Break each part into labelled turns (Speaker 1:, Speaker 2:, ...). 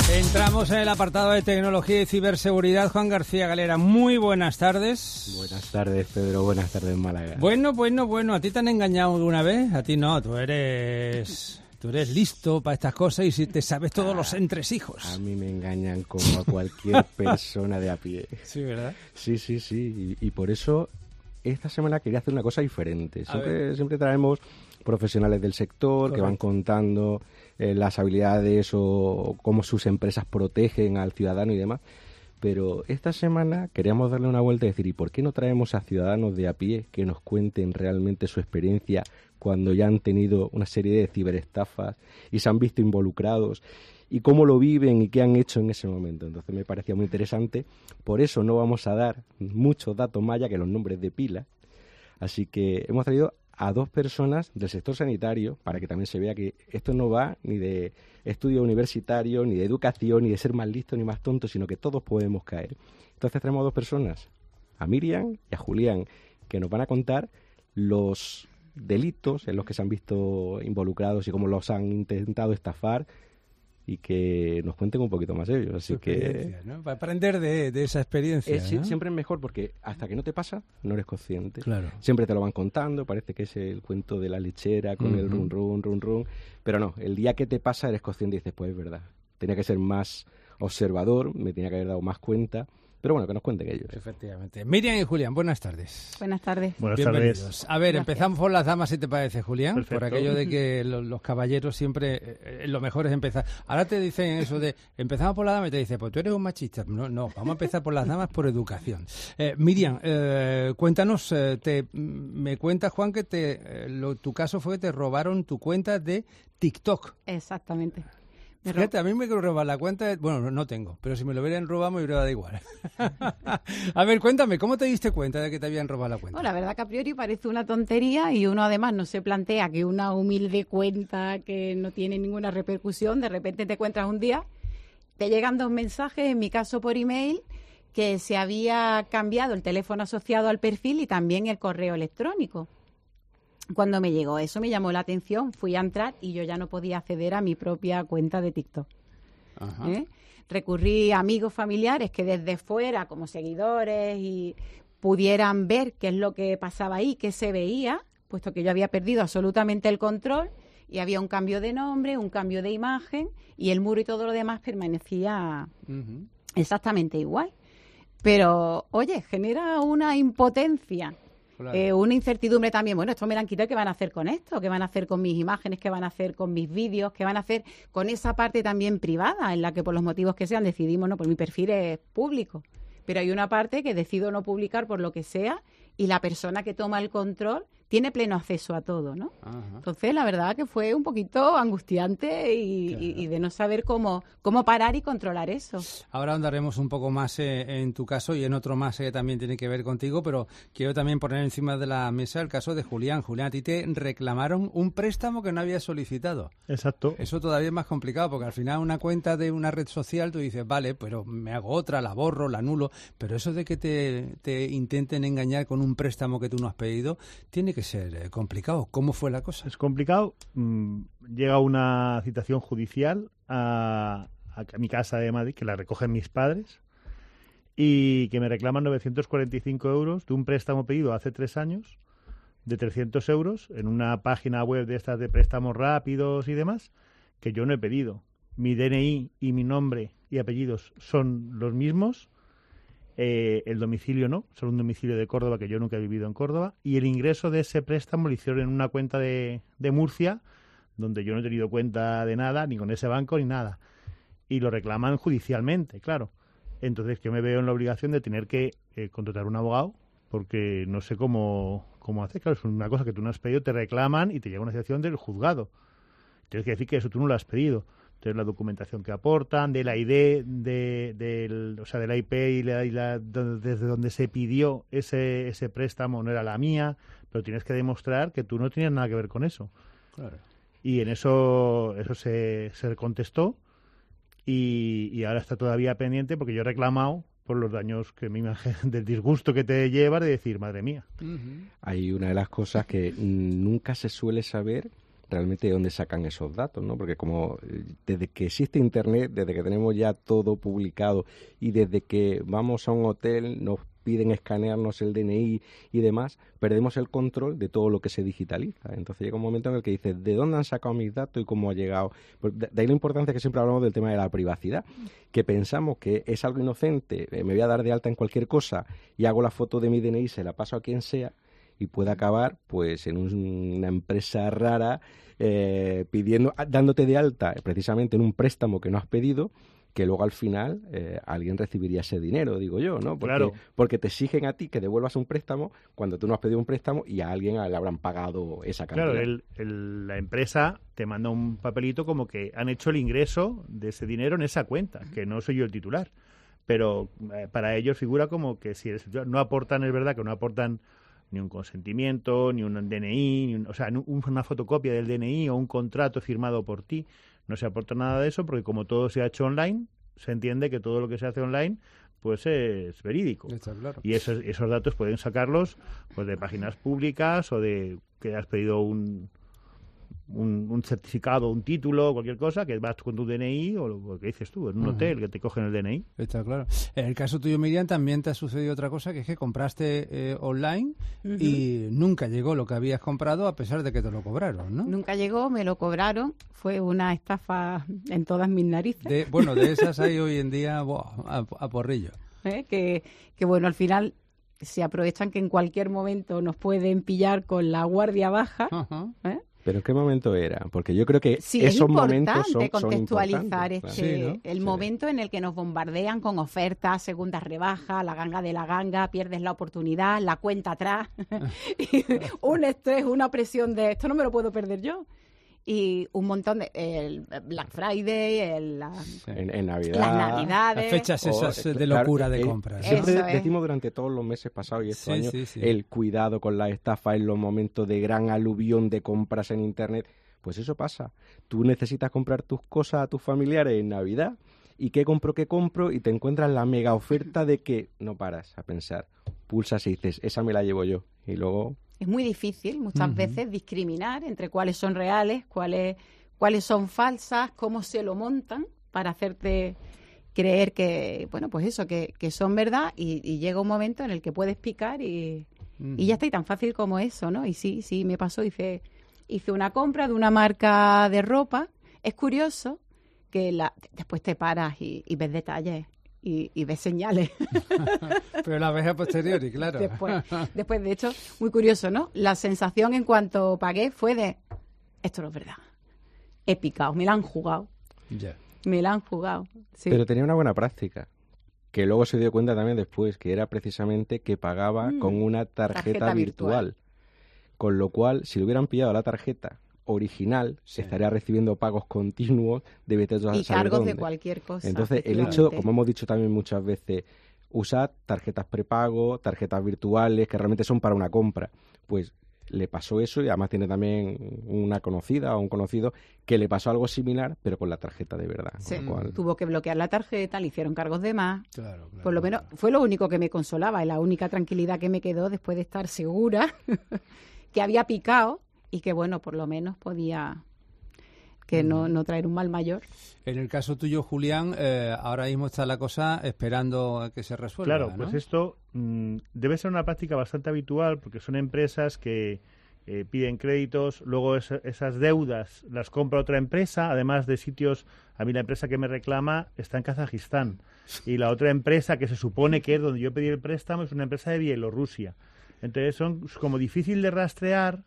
Speaker 1: Entramos en el apartado de tecnología y ciberseguridad. Juan García Galera, muy buenas tardes.
Speaker 2: Buenas tardes, Pedro. Buenas tardes, Málaga.
Speaker 1: Bueno. ¿A ti te han engañado alguna vez? A ti no, tú eres listo para estas cosas y si te sabes todos los entresijos.
Speaker 2: A mí me engañan como a cualquier persona de a pie.
Speaker 1: Sí, ¿verdad?
Speaker 2: Sí. Y por eso esta semana quería hacer una cosa diferente. Siempre traemos profesionales del sector. Correcto. Que van contando las habilidades o cómo sus empresas protegen al ciudadano y demás. Pero esta semana queríamos darle una vuelta y decir, ¿y por qué no traemos a ciudadanos de a pie que nos cuenten realmente su experiencia cuando ya han tenido una serie de ciberestafas y se han visto involucrados y cómo lo viven y qué han hecho en ese momento? Entonces me parecía muy interesante. Por eso no vamos a dar muchos datos más allá que los nombres de pila. Así que hemos traído a dos personas del sector sanitario para que también se vea que esto no va ni de estudio universitario, ni de educación, ni de ser más listo ni más tonto, sino que todos podemos caer. Entonces traemos a dos personas, a Miriam y a Julián, que nos van a contar los delitos en los que se han visto involucrados y cómo los han intentado estafar, y que nos cuenten un poquito más ellos. Así que,
Speaker 1: ¿no? Para aprender de esa experiencia. ¿No?
Speaker 2: Siempre es mejor porque hasta que no te pasa, no eres consciente.
Speaker 1: Claro.
Speaker 2: Siempre te lo van contando, parece que es el cuento de la lechera con el run, run. Pero no, el día que te pasa eres consciente y dices, pues es verdad. Tenía que ser más observador, me tenía que haber dado más cuenta. Pero bueno, que nos cuenten ellos.
Speaker 1: Efectivamente. Miriam y Julián, buenas tardes.
Speaker 3: Buenas tardes.
Speaker 1: Bienvenidos.
Speaker 4: Tardes.
Speaker 1: A ver,
Speaker 3: Gracias.
Speaker 1: empezamos por las damas, si te parece, Julián.
Speaker 4: Perfecto.
Speaker 1: Por aquello de que los caballeros siempre, lo mejor es empezar. Ahora te dicen eso de, empezamos por las damas y te dicen, pues tú eres un machista. No, vamos a empezar por las damas por educación. Miriam, cuéntanos, me cuenta Juan que tu caso fue que te robaron tu cuenta de TikTok.
Speaker 3: Exactamente.
Speaker 1: Fíjate, a mí me roban la cuenta, bueno, no tengo, pero si me lo hubieran robado me hubiera dado igual. A ver, cuéntame, ¿cómo te diste cuenta de que te habían robado la cuenta?
Speaker 3: No, la verdad que a priori parece una tontería y uno además no se plantea que una humilde cuenta que no tiene ninguna repercusión, de repente te encuentras un día, te llegan 2 mensajes, en mi caso por email, que se había cambiado el teléfono asociado al perfil y también el correo electrónico. Cuando me llegó eso me llamó la atención, fui a entrar y yo ya no podía acceder a mi propia cuenta de TikTok.
Speaker 1: Ajá.
Speaker 3: Recurrí a amigos familiares que desde fuera, como seguidores, y pudieran ver qué es lo que pasaba ahí, qué se veía, puesto que yo había perdido absolutamente el control y había un cambio de nombre, un cambio de imagen y el muro y todo lo demás permanecía exactamente igual. Pero, oye, genera una impotencia.
Speaker 1: Claro.
Speaker 3: Una incertidumbre también, bueno, esto me lo han quitado, ¿qué van a hacer con esto? ¿Qué van a hacer con mis imágenes? ¿Qué van a hacer con mis vídeos? ¿Qué van a hacer con esa parte también privada en la que por los motivos que sean decidimos, no, pues mi perfil es público? Pero hay una parte que decido no publicar por lo que sea y la persona que toma el control tiene pleno acceso a todo, ¿no?
Speaker 1: Ajá.
Speaker 3: Entonces, la verdad que fue un poquito angustiante y de no saber cómo parar y controlar eso.
Speaker 1: Ahora andaremos un poco más en tu caso y en otro más que también tiene que ver contigo, pero quiero también poner encima de la mesa el caso de Julián. Julián, a ti te reclamaron un préstamo que no habías solicitado.
Speaker 4: Exacto.
Speaker 1: Eso todavía es más complicado, porque al final una cuenta de una red social tú dices, vale, pero me hago otra, la borro, la anulo, pero eso de que te intenten engañar con un préstamo que tú no has pedido, tiene que ser complicado. ¿Cómo fue la cosa?
Speaker 4: Es complicado. Llega una citación judicial a mi casa de Madrid, que la recogen mis padres, y que me reclaman 945 euros de un préstamo pedido hace 3 años, de 300 euros, en una página web de estas de préstamos rápidos y demás, que yo no he pedido. Mi DNI y mi nombre y apellidos son los mismos. El domicilio no, solo un domicilio de Córdoba, que yo nunca he vivido en Córdoba, y el ingreso de ese préstamo lo hicieron en una cuenta de Murcia, donde yo no he tenido cuenta de nada, ni con ese banco, ni nada. Y lo reclaman judicialmente, claro. Entonces yo me veo en la obligación de tener que contratar un abogado, porque no sé cómo hacer. Claro, es una cosa que tú no has pedido, te reclaman y te llega una situación del juzgado. Tienes que decir que eso tú no lo has pedido. Entonces la documentación que aportan, de la ID, de la IP desde donde se pidió ese préstamo no era la mía, pero tienes que demostrar que tú no tenías nada que ver con eso.
Speaker 1: Claro.
Speaker 4: Y en eso se contestó y ahora está todavía pendiente porque yo he reclamado por los daños que me imagino, del disgusto que te lleva de decir, madre mía.
Speaker 2: Hay una de las cosas que nunca se suele saber realmente de dónde sacan esos datos, ¿no? Porque como desde que existe Internet, desde que tenemos ya todo publicado y desde que vamos a un hotel nos piden escanearnos el DNI y demás, perdemos el control de todo lo que se digitaliza. Entonces llega un momento en el que dices, ¿de dónde han sacado mis datos y cómo ha llegado? Pues de ahí la importancia que siempre hablamos del tema de la privacidad, que pensamos que es algo inocente, me voy a dar de alta en cualquier cosa y hago la foto de mi DNI, se la paso a quien sea, y puede acabar pues en una empresa rara dándote de alta precisamente en un préstamo que no has pedido, que luego al final alguien recibiría ese dinero, digo yo, ¿no? Porque te exigen a ti que devuelvas un préstamo cuando tú no has pedido un préstamo y a alguien le habrán pagado esa cantidad.
Speaker 4: Claro, la empresa te manda un papelito como que han hecho el ingreso de ese dinero en esa cuenta, que no soy yo el titular. Pero para ellos figura como que si eres no aportan, es verdad que no aportan ni un consentimiento, ni un DNI, una fotocopia del DNI o un contrato firmado por ti. No se aporta nada de eso porque como todo se ha hecho online, se entiende que todo lo que se hace online pues es verídico.
Speaker 1: Está claro.
Speaker 4: Y esos datos pueden sacarlos pues de páginas públicas o de que has pedido un certificado, un título, cualquier cosa, que vas con tu DNI o lo que dices tú, en un hotel que te cogen el DNI.
Speaker 1: Está claro. En el caso tuyo, Miriam, también te ha sucedido otra cosa, que es que compraste online y nunca llegó lo que habías comprado a pesar de que te lo cobraron, ¿no?
Speaker 3: Nunca llegó, me lo cobraron. Fue una estafa en todas mis narices.
Speaker 1: De esas hay hoy en día a porrillo.
Speaker 3: Que bueno, al final se aprovechan que en cualquier momento nos pueden pillar con la guardia baja.
Speaker 2: ¿Pero en qué momento era? Porque yo creo que
Speaker 3: sí,
Speaker 2: esos momentos
Speaker 3: son contextualizar
Speaker 2: claro.
Speaker 3: El momento en el que nos bombardean con ofertas, segundas rebajas, la ganga de la ganga, pierdes la oportunidad, la cuenta atrás, un estrés, una presión de esto no me lo puedo perder yo. Y un montón de el Black Friday,
Speaker 2: en Navidad,
Speaker 3: las Navidades,
Speaker 1: las fechas esas de locura de compras.
Speaker 2: Siempre decimos durante todos los meses pasados y estos años el cuidado con las estafas en los momentos de gran aluvión de compras en Internet. Pues eso pasa. Tú necesitas comprar tus cosas a tus familiares en Navidad y ¿qué compro? Y te encuentras la mega oferta de que no paras a pensar. Pulsas y dices, esa me la llevo yo. Y luego...
Speaker 3: Es muy difícil muchas veces discriminar entre cuáles son reales, cuáles son falsas, cómo se lo montan para hacerte creer que, bueno, pues eso, que son verdad y llega un momento en el que puedes picar y ya está, y tan fácil como eso, ¿no? Y sí, me pasó, hice una compra de una marca de ropa. Es curioso que después te paras y ves detalles. Y ves señales.
Speaker 1: Pero la ves a posteriori, claro.
Speaker 3: Después, de hecho, muy curioso, ¿no? La sensación en cuanto pagué fue de, esto no es verdad. He picado, me la han jugado.
Speaker 1: Yeah.
Speaker 3: Me la han jugado, sí.
Speaker 2: Pero tenía una buena práctica, que luego se dio cuenta también después, que era precisamente que pagaba con una tarjeta virtual. Con lo cual, si le hubieran pillado la tarjeta original, se estaría recibiendo pagos continuos de vete a saber
Speaker 3: y cargos
Speaker 2: dónde.
Speaker 3: De cualquier cosa.
Speaker 2: Entonces, el hecho, como hemos dicho también muchas veces, usar tarjetas prepago, tarjetas virtuales, que realmente son para una compra, pues le pasó eso y además tiene también una conocida o un conocido que le pasó algo similar, pero con la tarjeta de verdad.
Speaker 3: Sí.
Speaker 2: Con lo cual...
Speaker 3: Tuvo que bloquear la tarjeta, le hicieron cargos de más.
Speaker 1: Claro.
Speaker 3: Por lo menos fue lo único que me consolaba y la única tranquilidad que me quedó después de estar segura que había picado y que, bueno, por lo menos podía que no traer un mal mayor.
Speaker 1: En el caso tuyo, Julián, ahora mismo está la cosa esperando a que se resuelva,
Speaker 4: Claro,
Speaker 1: ¿no?
Speaker 4: pues esto debe ser una práctica bastante habitual porque son empresas que piden créditos, luego esas deudas las compra otra empresa, además de sitios. A mí la empresa que me reclama está en Kazajistán y la otra empresa que se supone que es donde yo pedí el préstamo es una empresa de Bielorrusia. Entonces son como difícil de rastrear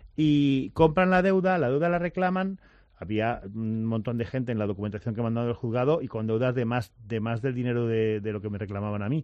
Speaker 4: y compran la deuda la reclaman. Había un montón de gente en la documentación que me han dado el juzgado y con deudas de más del dinero de lo que me reclamaban a mí.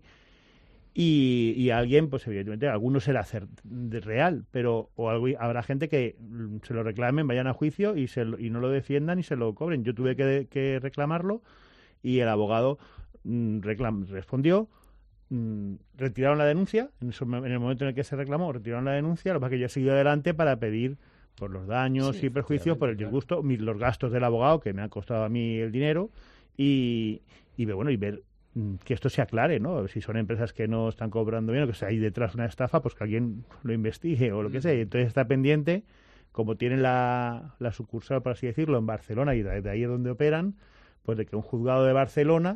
Speaker 4: Y alguien, pues evidentemente, alguno será real, pero habrá gente que se lo reclamen, vayan a juicio y no lo defiendan y se lo cobren. Yo tuve que reclamarlo y el abogado respondió. Retiraron la denuncia, en el momento en el que se reclamó, retiraron la denuncia, lo que pasa es que yo he seguido adelante para pedir por los daños y perjuicios, por el disgusto, los gastos del abogado, que me han costado a mí el dinero, y ver que esto se aclare, ¿no? Si son empresas que no están cobrando bien o que hay detrás una estafa, pues que alguien lo investigue o lo que sea. Entonces está pendiente como tienen la sucursal, por así decirlo, en Barcelona, y de ahí es donde operan, pues de que un juzgado de Barcelona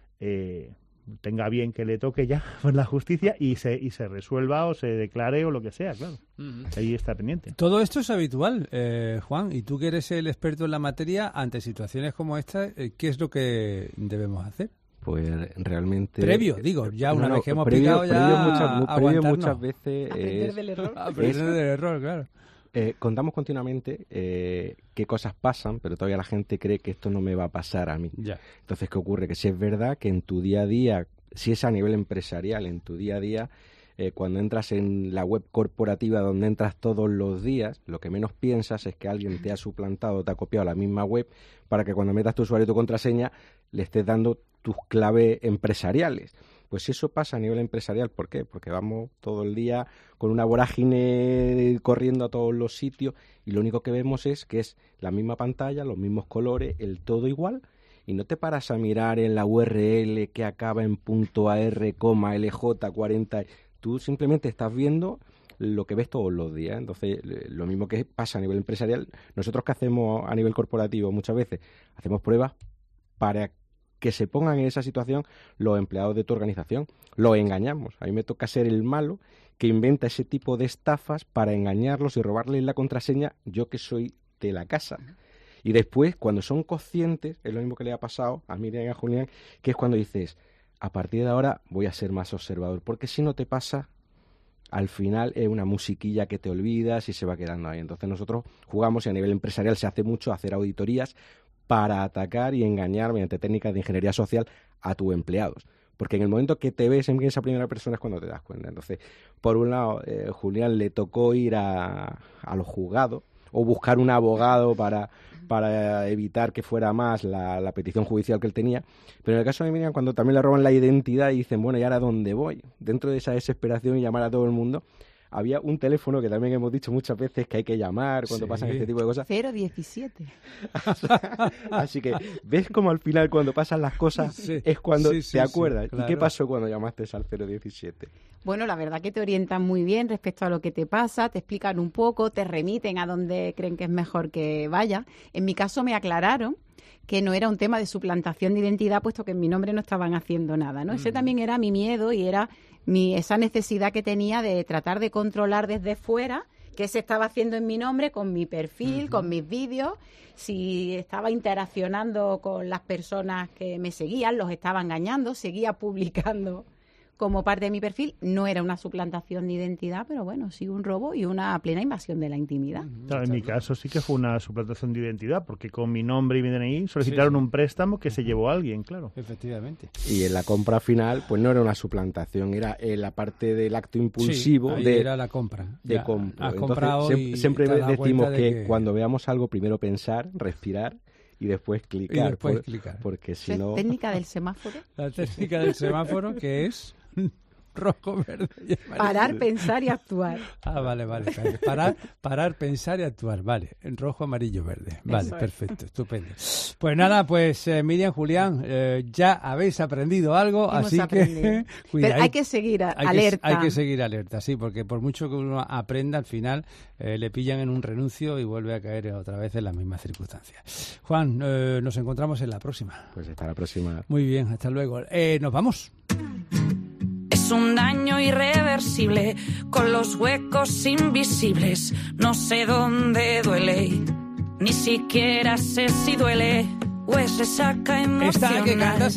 Speaker 4: tenga bien que le toque ya pues, la justicia y se resuelva o se declare o lo que sea, claro. Ahí está pendiente.
Speaker 1: Todo esto es habitual, Juan, y tú que eres el experto en la materia, ante situaciones como esta, ¿qué es lo que debemos hacer?
Speaker 2: Pues realmente...
Speaker 1: Previo, digo, ya una vez que hemos picado ya
Speaker 2: previo muchas veces
Speaker 3: Aprender del error.
Speaker 1: Aprender del error, claro.
Speaker 2: Contamos continuamente qué cosas pasan, pero todavía la gente cree que esto no me va a pasar a mí.
Speaker 1: Ya.
Speaker 2: Entonces, ¿qué ocurre? Que si es verdad que en tu día a día, si es a nivel empresarial, en tu día a día, cuando entras en la web corporativa donde entras todos los días, lo que menos piensas es que alguien te ha suplantado, te ha copiado la misma web para que cuando metas tu usuario y tu contraseña le estés dando tus claves empresariales. Pues si eso pasa a nivel empresarial, ¿por qué? Porque vamos todo el día con una vorágine corriendo a todos los sitios y lo único que vemos es que es la misma pantalla, los mismos colores, el todo igual, y no te paras a mirar en la URL que acaba en .ar, LJ40. Tú simplemente estás viendo lo que ves todos los días. Entonces, lo mismo que pasa a nivel empresarial, nosotros que hacemos a nivel corporativo muchas veces, hacemos pruebas para que se pongan en esa situación los empleados de tu organización. Los engañamos. A mí me toca ser el malo que inventa ese tipo de estafas para engañarlos y robarles la contraseña, yo que soy de la casa. Y después, cuando son conscientes, es lo mismo que le ha pasado a Miriam y a Julián, que es cuando dices, a partir de ahora voy a ser más observador, porque si no te pasa, al final es una musiquilla que te olvidas y se va quedando ahí. Entonces nosotros jugamos, y a nivel empresarial se hace mucho, hacer auditorías para atacar y engañar mediante técnicas de ingeniería social a tus empleados. Porque en el momento que te ves en esa primera persona es cuando te das cuenta. Entonces, por un lado, Julián le tocó ir a los juzgados o buscar un abogado para evitar que fuera más la petición judicial que él tenía. Pero en el caso de Miriam, cuando también le roban la identidad y dicen, bueno, ¿y ahora dónde voy? Dentro de esa desesperación y llamar a todo el mundo, había un teléfono que también hemos dicho muchas veces que hay que llamar cuando pasan este tipo de cosas.
Speaker 3: 017.
Speaker 2: Así que, ¿ves cómo al final cuando pasan las cosas es cuando te acuerdas?
Speaker 1: Sí, claro.
Speaker 2: ¿Y qué pasó cuando llamaste al 017?
Speaker 3: Bueno, la verdad que te orientan muy bien respecto a lo que te pasa, te explican un poco, te remiten a donde creen que es mejor que vaya. En mi caso me aclararon que no era un tema de suplantación de identidad, puesto que en mi nombre no estaban haciendo nada, ¿no? Ese también era mi miedo y era esa necesidad que tenía de tratar de controlar desde fuera qué se estaba haciendo en mi nombre, con mi perfil, con mis vídeos, si estaba interaccionando con las personas que me seguían, los estaba engañando, seguía publicando como parte de mi perfil. No era una suplantación de identidad, pero bueno, sí un robo y una plena invasión de la intimidad.
Speaker 4: Claro, en mi caso sí que fue una suplantación de identidad, porque con mi nombre y mi DNI solicitaron un préstamo que se llevó a alguien, claro.
Speaker 1: Efectivamente.
Speaker 2: Y en la compra final, pues no era una suplantación, era la parte del acto impulsivo
Speaker 1: era la compra.
Speaker 2: De compra.
Speaker 1: Has comprado y
Speaker 2: siempre
Speaker 1: te has dado
Speaker 2: decimos
Speaker 1: cuenta de
Speaker 2: que cuando veamos algo, primero pensar, respirar y después clicar. Porque si no...
Speaker 3: ¿Técnica del semáforo?
Speaker 1: La técnica del semáforo, que es rojo, verde y amarillo.
Speaker 3: Parar, pensar y actuar.
Speaker 1: Ah, vale. Parar, pensar y actuar. Vale, en rojo, amarillo, verde. Vale, perfecto, estupendo. Pues nada, Miriam, Julián, ya habéis aprendido algo, así que cuidado.
Speaker 3: Pero hay que seguir alerta.
Speaker 1: Hay que seguir alerta, sí, porque por mucho que uno aprenda, al final le pillan en un renuncio y vuelve a caer otra vez en las mismas circunstancias. Juan, nos encontramos en la próxima.
Speaker 2: Pues hasta la próxima.
Speaker 1: Muy bien, hasta luego. Nos vamos.
Speaker 5: Es un daño irreversible con los huecos invisibles. No sé dónde duele, ni siquiera sé si duele o es resaca emocional.